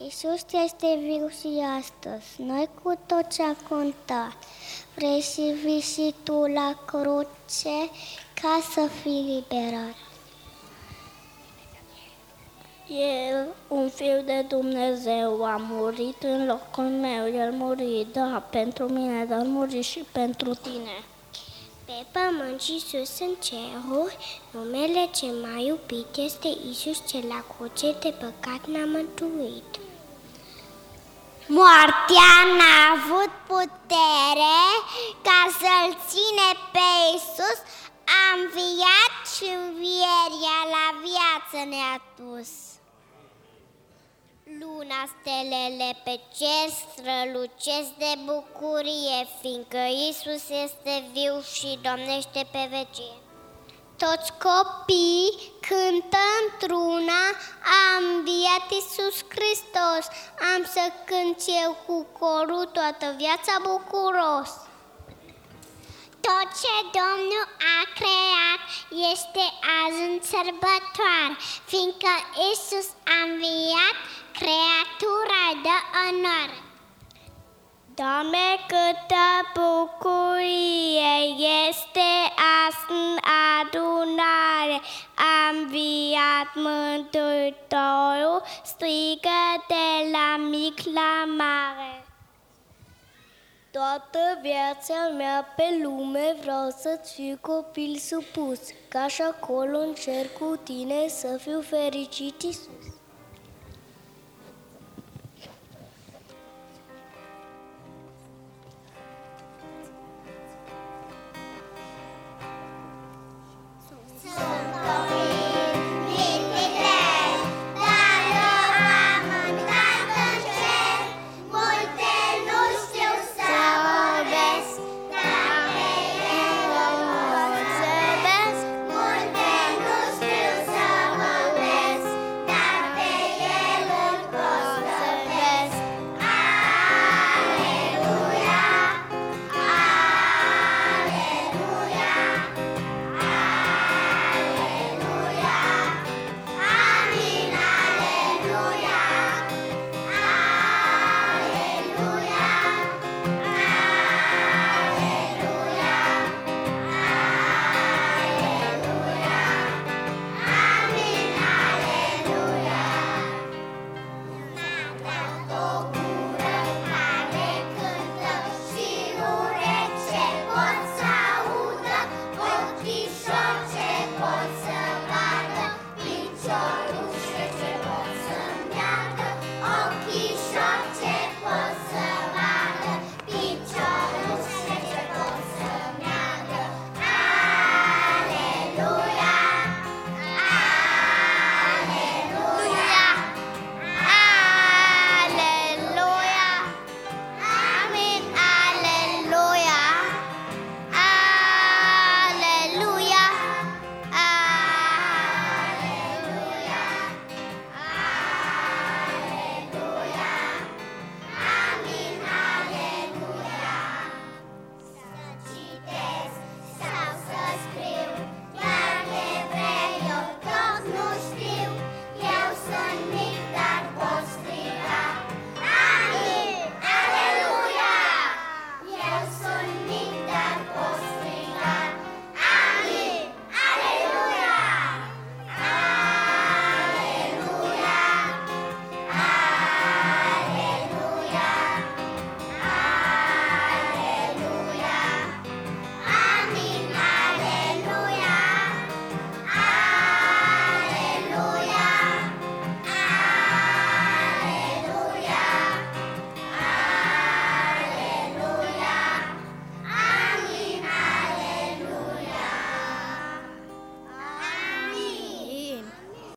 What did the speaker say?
Iisus este viu și astăzi, noi cu tot ce a contat. Vrei să vii și tu la cruce ca să fii liberat. El, un fiu de Dumnezeu, a murit în locul meu. El muri, da, pentru mine, dar muri și pentru tine. Pe pământ și sus în ceruri, numele ce mai iubit este Iisus, cel la cruce de păcat ne-a mântuit. Moartea n-a avut putere ca să-L ține pe Iisus, a înviat și învierea la viață ne-a dus. Luna, stelele pe cer strălucesc de bucurie, fiindcă Iisus este viu și domnește pe vecie. Toți copiii cântă într-una, a înviat Iisus Hristos. Am să cânt eu cu corul toată viața bucuros. Tot ce Domnul a creat este azi în sărbătoare, fiindcă Iisus a înviat, creatura dă onoare. Doamne, câtă bucurie este azi în adunare, a înviat Mântuitorul, strigă de la mic la mare. Toată viața mea pe lume vreau să-ți fiu copil supus, ca și acolo în cer cu tine să fiu fericit, Iisus.